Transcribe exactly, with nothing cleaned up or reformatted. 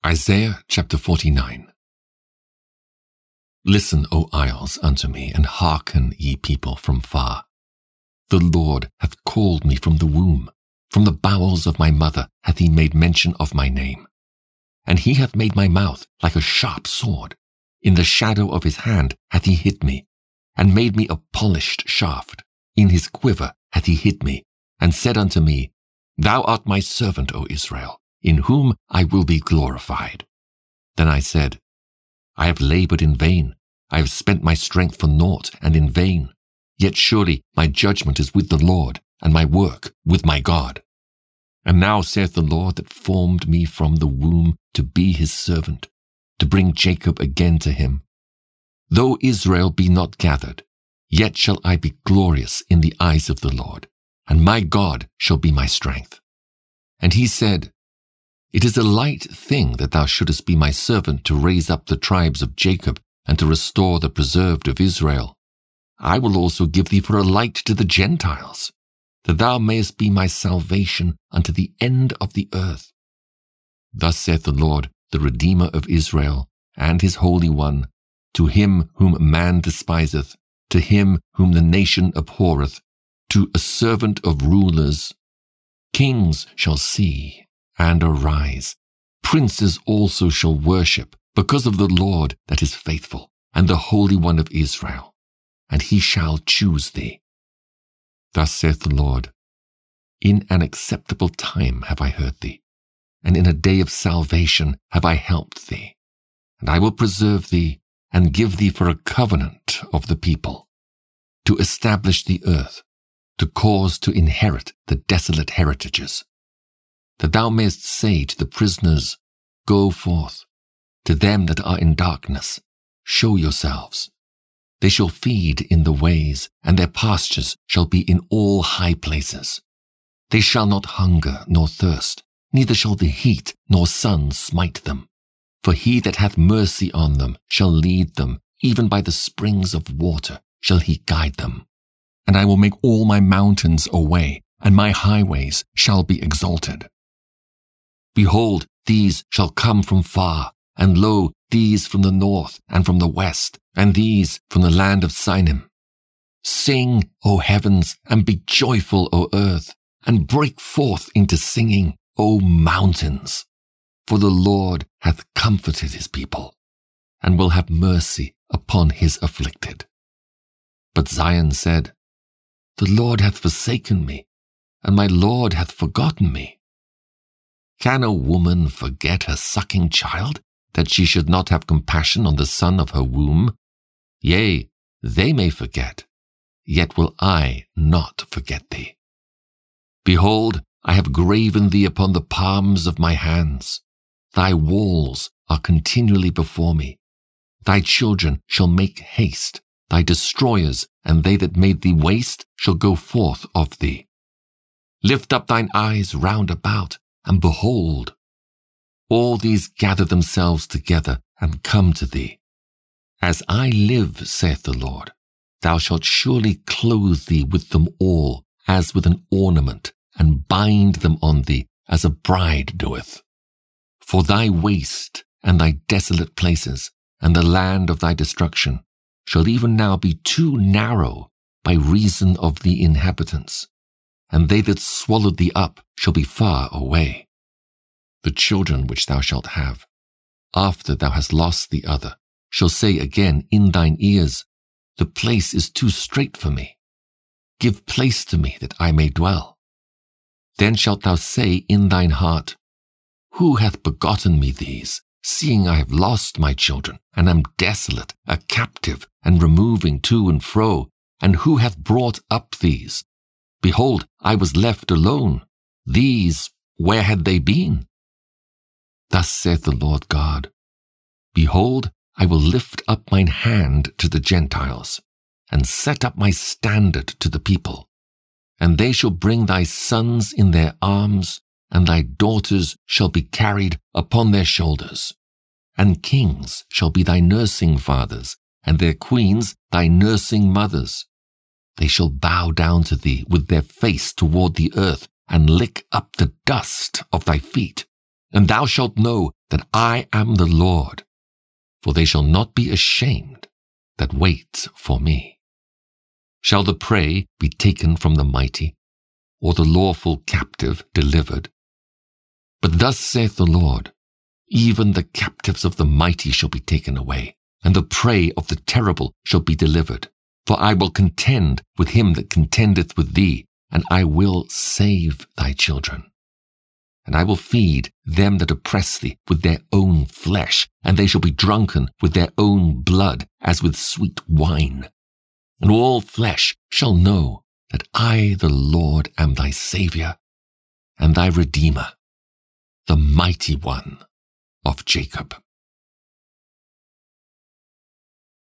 Isaiah chapter forty-nine. Listen, O isles, unto me, and hearken, ye people from far. The Lord hath called me from the womb, from the bowels of my mother hath he made mention of my name. And he hath made my mouth like a sharp sword. In the shadow of his hand hath he hid me, and made me a polished shaft. In his quiver hath he hid me, and said unto me, Thou art my servant, O Israel, in whom I will be glorified. Then I said, I have labored in vain, I have spent my strength for naught and in vain. Yet surely my judgment is with the Lord, and my work with my God. And now saith the Lord that formed me from the womb to be his servant, to bring Jacob again to him. Though Israel be not gathered, yet shall I be glorious in the eyes of the Lord, and my God shall be my strength. And he said, It is a light thing that thou shouldest be my servant to raise up the tribes of Jacob and to restore the preserved of Israel. I will also give thee for a light to the Gentiles, that thou mayest be my salvation unto the end of the earth. Thus saith the Lord, the Redeemer of Israel, and his Holy One, to him whom man despiseth, to him whom the nation abhorreth, to a servant of rulers. Kings shall see and arise. Princes also shall worship, because of the Lord that is faithful, and the Holy One of Israel, and he shall choose thee. Thus saith the Lord, In an acceptable time have I heard thee, and in a day of salvation have I helped thee. And I will preserve thee, and give thee for a covenant of the people, to establish the earth, to cause to inherit the desolate heritages, that thou mayest say to the prisoners, Go forth. To them that are in darkness, show yourselves. They shall feed in the ways, and their pastures shall be in all high places. They shall not hunger nor thirst, neither shall the heat nor sun smite them. For he that hath mercy on them shall lead them, even by the springs of water shall he guide them. And I will make all my mountains a way, and my highways shall be exalted. Behold, these shall come from far, and lo, these from the north and from the west, and these from the land of Sinim. Sing, O heavens, and be joyful, O earth, and break forth into singing, O mountains. For the Lord hath comforted his people, and will have mercy upon his afflicted. But Zion said, The Lord hath forsaken me, and my Lord hath forgotten me. Can a woman forget her sucking child, that she should not have compassion on the son of her womb? Yea, they may forget, yet will I not forget thee. Behold, I have graven thee upon the palms of my hands. Thy walls are continually before me. Thy children shall make haste. Thy destroyers and they that made thee waste shall go forth of thee. Lift up thine eyes round about, and behold, all these gather themselves together and come to thee. As I live, saith the Lord, thou shalt surely clothe thee with them all as with an ornament, and bind them on thee as a bride doeth. For thy waste and thy desolate places, and the land of thy destruction, shall even now be too narrow by reason of the inhabitants, and they that swallowed thee up shall be far away. The children which thou shalt have, after thou hast lost the other, shall say again in thine ears, The place is too strait for me. Give place to me that I may dwell. Then shalt thou say in thine heart, Who hath begotten me these, seeing I have lost my children, and am desolate, a captive, and removing to and fro, and who hath brought up these? Behold, I was left alone. These, where had they been? Thus saith the Lord God, Behold, I will lift up mine hand to the Gentiles, and set up my standard to the people. And they shall bring thy sons in their arms, and thy daughters shall be carried upon their shoulders. And kings shall be thy nursing fathers, and their queens thy nursing mothers. They shall bow down to thee with their face toward the earth, and lick up the dust of thy feet. and thou shalt know that I am the Lord, for they shall not be ashamed that wait for me. Shall the prey be taken from the mighty, or the lawful captive delivered? But thus saith the Lord, even the captives of the mighty shall be taken away, and the prey of the terrible shall be delivered. For I will contend with him that contendeth with thee, and I will save thy children. And I will feed them that oppress thee with their own flesh, and they shall be drunken with their own blood as with sweet wine. And all flesh shall know that I, the Lord, am thy Saviour, and thy Redeemer, the mighty one of Jacob.